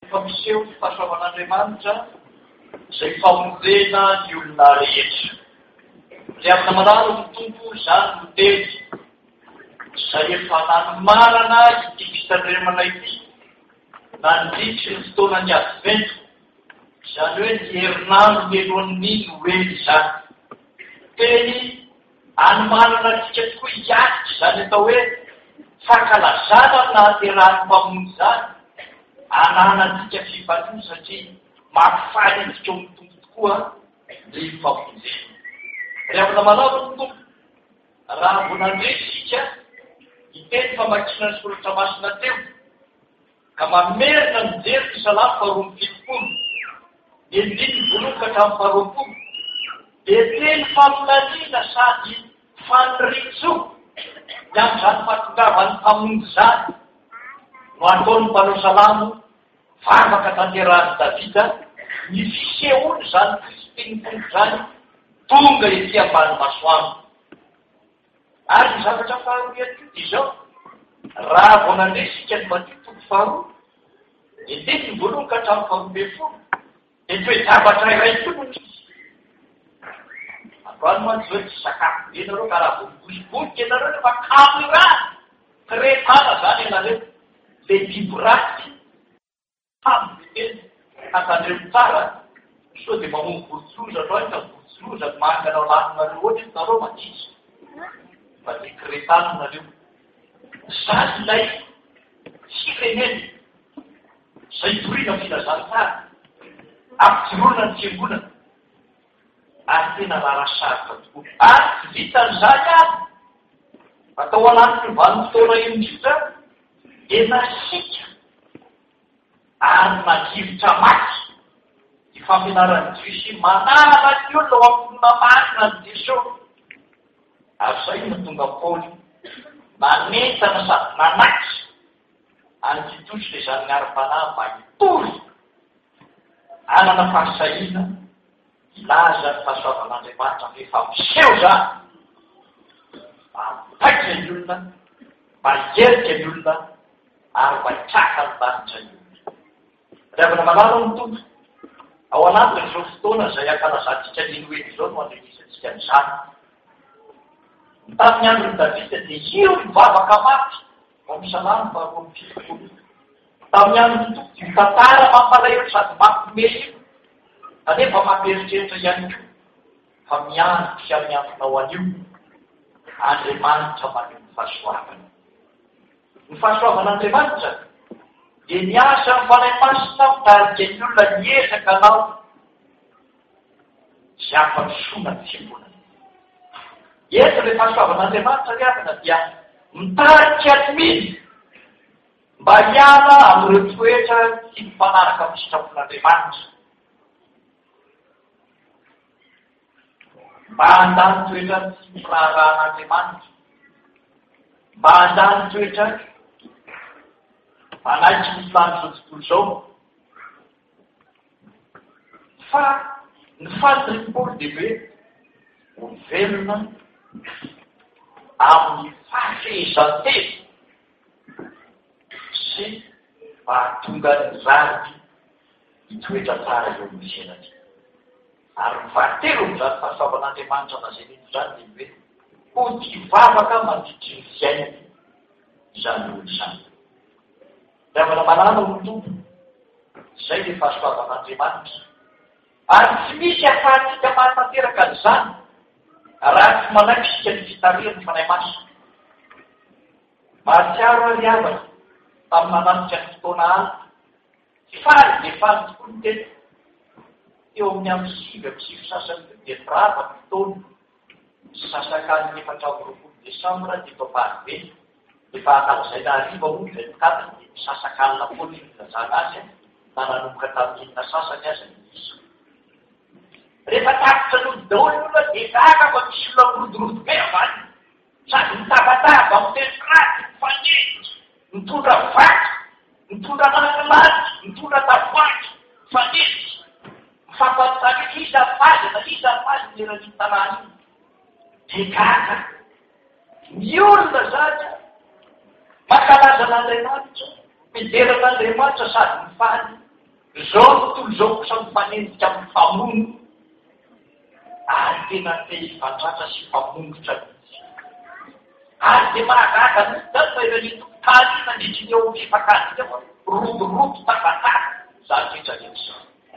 Efa miseho ny fahasoavan'Andriamanitra izay famonjena ny olona rehetra. Izay amina manalo ny tompo izany no teny izay efa nanomarana ity fitandremana ity nandritry ny fotoanany advento, izany hoe ny herinandro mialohan'ny Noely izany. Teny anomanana antsika tokoa hiatitra izany atao hoe fankalazana nahaterahan'ny mpamonjy izany, ananantsika fifaliana satria mampifaly antsika amin'ny tompo tokoa ny famonjena. Ry amina manao ny tompo, raha vao nandresika hiteny famakina ny soratra masina teo, ka mamerina mijery ny salamy faharoa amby fitopolo, ny andiny voaloka hatramin'ny faharoapolo, dia teny famolaniana sady fanoritso ny amin'izany fahatongavan'ny mpamonjy izany no ataon'ny mpanao salamo vavaka tanterahany Davida ny fisehoany izany Kristy ny tompo izany tonga ety ambany masoandro. Ary ny zavatra faharoa ity izao, raha vao nandresika ny madio tompo faharoa, ny teny voaloka hatramin'ny faharoa ambin'ny folo, dia toe-javatra iray tomony izy. Androany mantsy hoe tsy sakafo be nareo ka raha vomibozibonika ianareo nefa kamo raha kiretana izany ianareo, le biby ratsy teny atandremo tsara, so dia mamono vorotsiloza androany ka vorotsiloza manganao laninareo oatra nareo matitsy fa le kiretana nareo. Zany ilay firenena izay toriana ny filazantsara ampijoroana ny fiangonana ary tena rarasarotra tokoa. Ary tsy vitan'izany aby atao anatin'ny vanim-potoana indrindra dia nasika ary nagivotra maty ny fampianaran'ny Kristy manala ny olona ao amponina marina ny Jesô. Ary izay no tonga Paoly nanentana sady nanaky anititosy le zany ngara-panahy mba hitory anana fahasahiana ilaza ny fahasoavan'Andriamanitra rehefa miseho zany mba mitaika ny olona, mba hierika ny olona ary mba hitraka ny lanitra ny olona. Rehavana manalo ny tompo ao anatin'izao fotoana izay ankalazantsika ny Noely izao no andrekisantsika n'izany. Tamin'ny andron'ny Davida dia io mivavaka maty ao amin'ny salamy faharoa amby fitopolo. Tamin'ny andron'ny tompo dia tantara mampalahelo sady mampiomehy io, kanefa mampieritreritra ihany koa fa miandry amin'ny andronao anio Andriamanitra maneho ny fahasoavana. Ny fahasoavan'Andriamanitra dia niasa amin'ny fanahy masina mitarika ny olona niezaka anao sy afa-misona ny fiangonana. Eto le fahasoavan'Andriamanitra ry avana dia mitarika ny miny mba hiala amin'ireo toetra sy mifanaraka amin'ny sitrapon'Andriamanitra, mba handany toetra sy miraharan'Andriamanitra, mba handany toetra manaitry ny tany izao tontolo izao. Fa ny fantiny Paoly dia hoe ho velona amin'ny fahafehezan-teny sy mba hahatonga ny rary hitoetra tsara eo amin'ny fiainany. Ary ny fahatelo amin'izany fahasoavan'Andriamanitra nazeneny izany dia hoe ho tivavaka mandritry ny fiainany izany olo izany. Rehavana manano ny tompo, izay le fahasoavan'Andriamanitra. Ary tsy misy ahafahantsika mahatateraka an'izany raha tsy manaiky isika ny fitarian'ny fanahy masina. Mahatsiaro ary havana tamin'ny mananika ny fotoana alina, faly dia faly tokoa ny teny. Eo amin'ny amin'ny sivy sasany dia brava ny fotoana sasakany 4 Desambra dia topahabe efa akalazayna hariva moa izay mikatiny dia misasakalina foana ny filazana azy nananomboka tamin'ny inona sasany azy ny isa. Rehefa tapitra n'olo daholo ny olona dia gaga fa misy olona mirodorodo be avany sady mitabataba miteny raty, mifanenitra, mitondra vaky, mitondra malakilaky, mitondra tavoaky, mifanenitra, mifampanontany iza faly na iza faly nerany tanàna iny. Dia gaga ny olona zany mankalaza n'Andriamanitra, mijery an'Andriamanitra sady mifaly Zao tontolo zao kosa mifanenjika amin'ny famono ary tena te hifandratra sy famongotra mihitsy. Ary dia mahagaga mihitsy zany fa ireo nitokotariana nidriny eo mifakadika rodorodo takataka zany rehetrarehetra.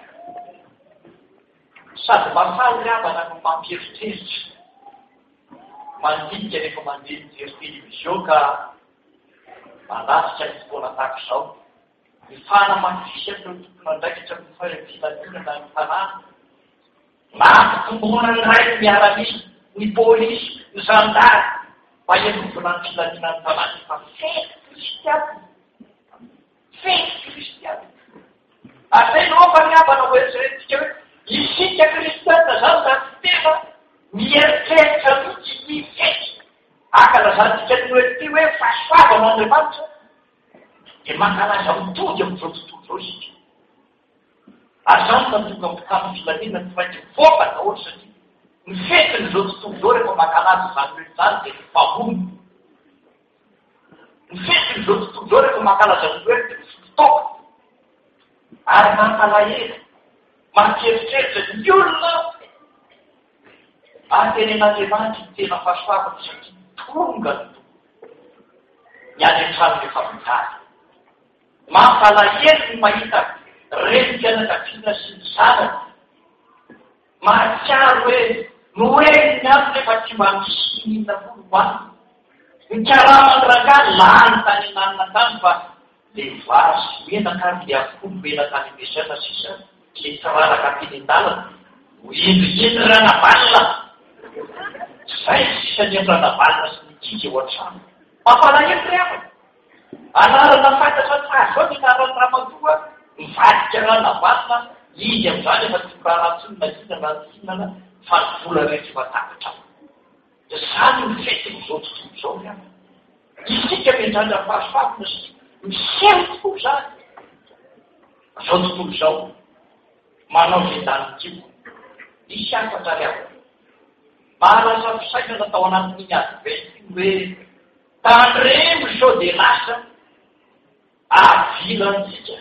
Sady mafaly havana no mampieritreritra mandinika rehefa mandeha mijery televizion ka manasika ny fotoana tahaka izao. Ny fanamafisy amin'ireo tompona andraikitra amin'ny filaminana ny tanàna. Mampitomboana ny ray miaramisy, ny pôlisy, ny zandary mba hiarovana ny filaminana ny tanàna fa fety kristianina. Fety kristianina. Azay no fa miavana ho eritreretika hoe isika kristianina zany na tena mieritreritra mihitsy ny fety. Ankalazantsika ny hoe ty hoe fahasoavana Andriamanitra dia mankalaza mitody amin'izao tontolo izao isika. Ary zany fa tonga mpitamy filaminana tsy maintsy mivoaka daholo satria ny fetin'izao tontolo izao rehefa mankalaza zany hoe zany dia famono. Ny fetin'izao tontolo izao rehefa mankalaza ny hoe dia fotoka. Ary mampalahelo, mampieritreritra ny olona ary tenen'Andriamanitra ny tena fahasoavana satria tonga ny tompo. Ny any an-trano rehefa mitady. Mampalahelo ny mahita renim-pianakaviana sy ny zanaka. Mahatsiaro hoe noely ny andro rehefa tsy mba misy inona folo hoanina. Ny karamany rangahy lany tany ananina tany fa le vary sy menaka ary le akoho menaka any ampiasaina sisa le tsararaka teny an-dalana ho indrindry rana-balina. Zay sisa ny rana-balina sy ny kika eo an-trano. Mampalahelo ry havana. Anarana fantatra tsara zao ny anarana ramatoa mivadika rana-valina izy amin'izany efa tsy mirarantsony na hinana fa ny vola rehetra efa takatra. Zany ny fetin'izao tontolo izao ry havana. Isika miandrandra fahasoavana sy miseho tokoa zany. Zao tontolo izao manao zay tanytio. Misy afatra ry havana. Mahalasa fisainana tao anatin'iny adventiny hoe tandremo sao dia lasa avilantsika.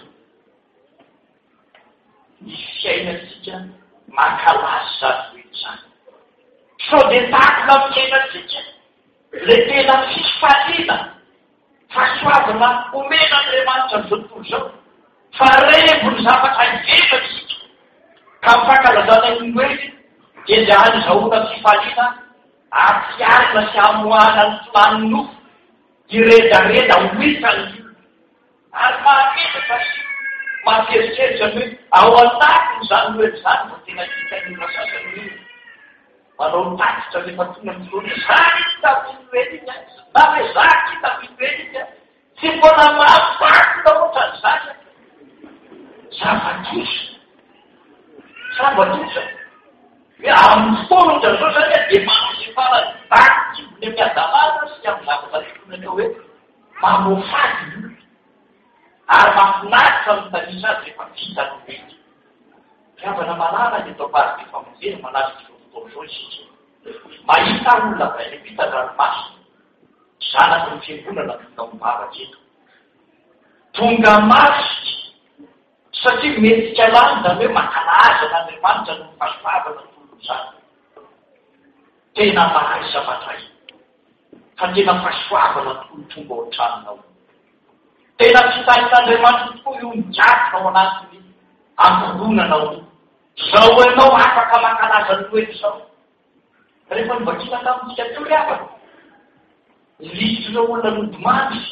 Ny fiainatsika mankalaza zany hoe zany. Sao dia takona fiainatsika le tena fisifaliana fahasoavana omena Andriamanitra amin'izao tontolo izao. Fa revo ny zavatra ivela isika ka mifankalazana ny hoe dia zany zahoana fifaliana ampiarina sy amoahana ny filany nofo iredareda hoita ny io. Ary mahametaka sy mampieritreritra hoe ao an-takiny zany hoe zany fa tena hitain'olona sasany io. Manao tatitra rehefa tonga ny fotoana zany tamin'nyhoely iny na hoe zany tamin'nyhoely iny tsy mbona mahafatina ohatran'izany. Zava-doza. Zava-doza. Amin'ny fotoana ohatran'izao zany dia manosy farany vaky ny miadamana sy amin'ny zavatra tokony hoe mamofady io. Ary mahafinaritra mitanisa azy rehefa vita ny mety. Fiavana malala ny eto party famonjena manarika izao fotoana izao isika. Mahita olona vaile vita ranomasina. Zanaky ny fiangonana tonga mivavaka eto. Tonga masika. Satria metsika lany zany hoe mankalaza n'Andriamanitra no fahasoavana tolony zany. Tena mahay zavatra iny. Fa tena fahasoavana tolo tonga ao an-tranonao. Tena fitahin'Andriamanitra tokoa io mijaty ao anatiny ankoronanao. Zao ianao afaka mankalaza ny hoe zao. Rehefa nivakina tamintsika teo ry havana. Lisireo olona nodimandry.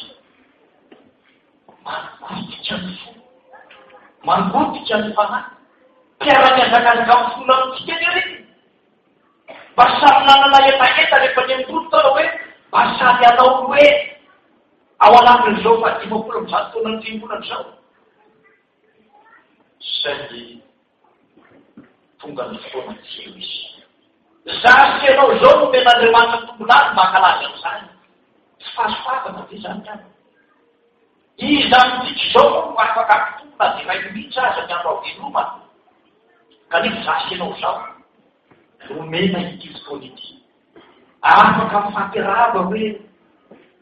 Mangotika ny fo. Mangotika ny fanahy. Mpiara-miazakazaka amin'ny fona amintsika eny ary. Mba samy nanana etaeta rehefa ny ambolo tao hoe mba samy anao hoe ao anatin'izao fa 50 taona ny fiangonana zao. Sady tonga ny fotoana tsy eo izy. Zasy ianao zao no men'Andriamanitra tombon'azy mankalaza amin'izany. Tsy fahasoavana ve zany kany? Izy amintsika zao no afaka ampitombona dia ray mihitsy aza ny andro avelomana. Kanefa zasy ianao zao no mena ity fotoana ity. Afaka mifampiraba hoe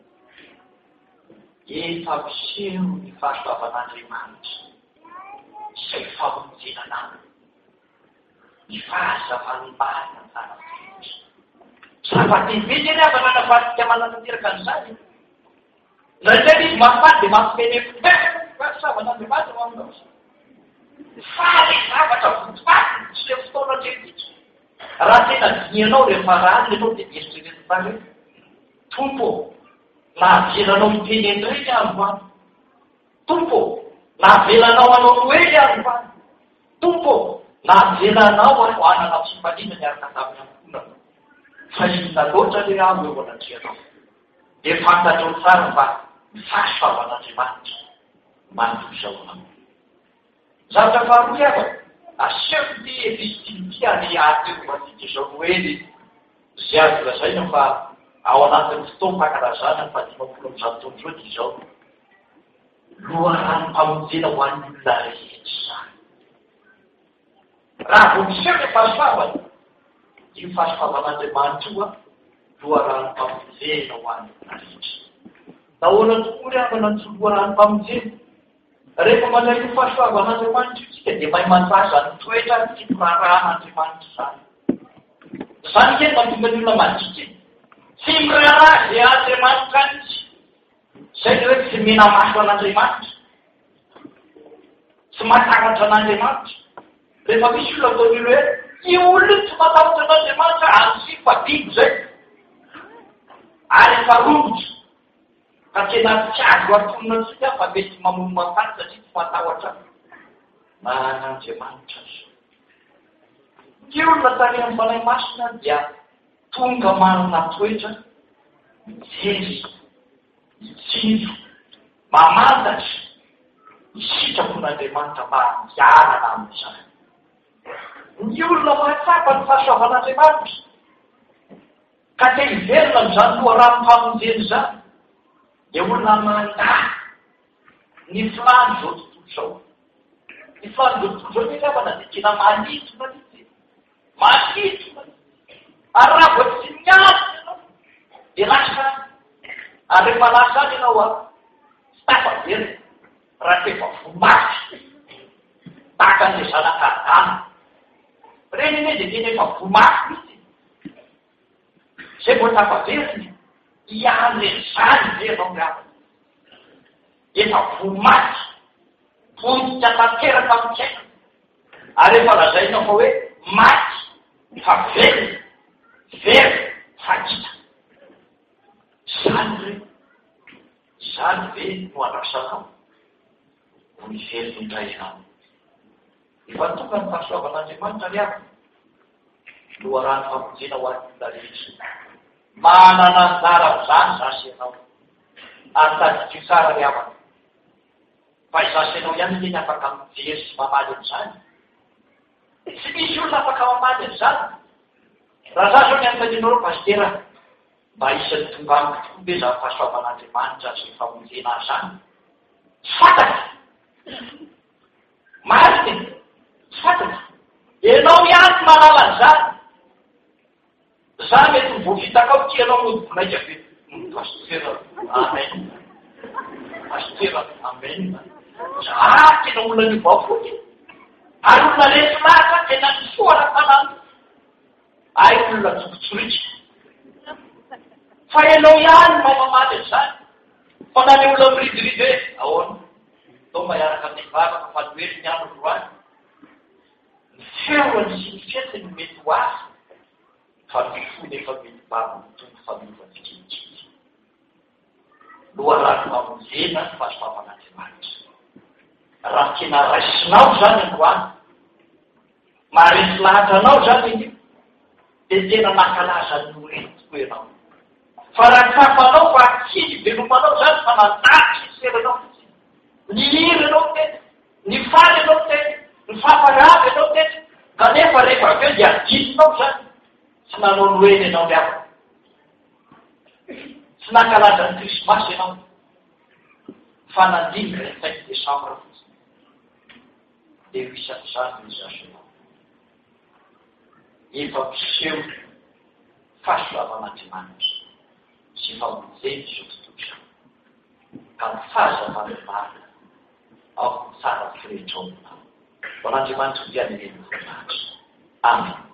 efa miseho ny fahasoavan'Andriamanitra. izay famonjenana ny fahazavan'ny-marina tsara zava-dehibe zany avana nafatika mananateraka an'izany ndraindray izy mafady dia mampimeny fahasavan'Andriamanitra aminao faly zavatra votopaty tsy le fotoana tretitsy raha tena dinianao rehefa rany ianao dia mieritreretitany hoe tompo nahavelanao hiteny indray androany tompo nahavelanao anao noely androany tompo nahavelanao hoanana fifaliana miaraka tamin'ny amponana fa inona loatra le aho eo anatreanao dia fantatrao tsara fa fahasoavan'Andriamanitra mandoza ao zavatra faharoa ava aseho ty epistimity any ateo matity izao noely zay azo lazaina fa ao anatin'ny fotoam-pankalazana ny 15 taona zao dia izao loharanom-pamonjena ho an'ny olona rehetra zany raha vo miseho le fahasoavana io fahasoavan'Andriamanitra io a loharanom-pamonjena ho an'ny olona rehetra nahoana tokoa ry avana ny loharanom-pamonjena rehefa mandray io fahasoavan'Andriamanitra io tsika dia mahay mandraza ny toetra tsy mirarahan'Andriamanitra zany zany keny mahatonga ny olona mandika tsy miraraha zay Andriamanitra anitsy zay le hoe tsy mena maso an'Andriamanitra tsy matahatra an'Andriamanitra rehefa misy olona ataon'olo hoe io olona tsy matahotra an'Andriamanitra antsy fa biby zay ary efa romotra ka tena tsy azo atonina antsika fa mety mamono mafany satria tsy matahotra man'Andriamanitra azy ny olona tany amin'ny fanahy masina dia tonga manana toetra mijery mitsinjo mamantatra isitrapon'Andriamanitra mba hiarana amin'izany ny olona mahatsapa ny fahasoavan'Andriamanitra ka te hiverina amin'izany loharanom-pamonjeny zany dia olona mandahy ny filany zao tontolo zao ny filany zao tontolo zao ny avana dia tena manitona izy manitona ary raha vo tsy miady ianao dia lasa ary rehefa lasa any ianao a tsy tafavery raha tefa vomaty tahaka an'le zanak'Adama reny ine dia tena efa vomaty mihitsy zay vo tafaveriny ianle zany ve anao miavana efa vomaty vonika tanteraka amin'nkaina ary efa lazainao fa hoe maty fa very fakita zany ve no andrasanao ho miveriny indray anao efa tonga ny fahasoavan'Andriamanitra ry avana loharano famonjena ho an'ny olona rehetra manana anjara zany zasy ianao ary tadikio tsara ry avana fa izasy ianao ihany teny afaka mijery sy mamaly an'izany tsy misy olona afaka mamaly an'izany raha za zao ny anotaninao reo pastera mba isan'ny tonga amiko tokoa be za fahasoavan'Andriamanitra sy famonjena azy zany tsy fantatra mariny tsy fantatra ianao ihany manala an'izany za mety voavitaka ao ty ianao movonaika be pastera amen pastera amen za tena olona ny vaofoty ary olona rehetra lahatra tena ny soara-tanàna ay olona tsokotsoritra fa ianao ihany mamamaly an'izany fa na ny olona miridiridy hoe ahoana tao mahiaraka amin'ny vavaka fa noely ny andro roany ny feoany sy ny fiatsiny mety ho azy fa mifony efa mety babo mitombo famiovantsikinikity loharano mamonjena ny fahasoavan'Andriamanitra raha tena raisinao zany androany maharesy lahatra anao zany io dia tena nankalaza ny oretiko ianao fa raha kafanao fa atsily velomanao zany fa nandaky iseranao ny iry anao tety ny faly anao tety ny famparaby anao tety kanefa rehefa aveo dia adinonao zany tsy nanao noely ianao miavana tsy nankalaza ny krismasy ianao fa nandimy ray 5 desambra fotsiny dia ho isan'izany ny zasonao efa miseho fahasoavan'Andriamanitra sy famonjeny zao tontolo izao ka ny fahazavan'ny marina ao ny tsara firehetra ao aminao Ho an'Andriamanitra dia ny lehibe voninahitra. Amen.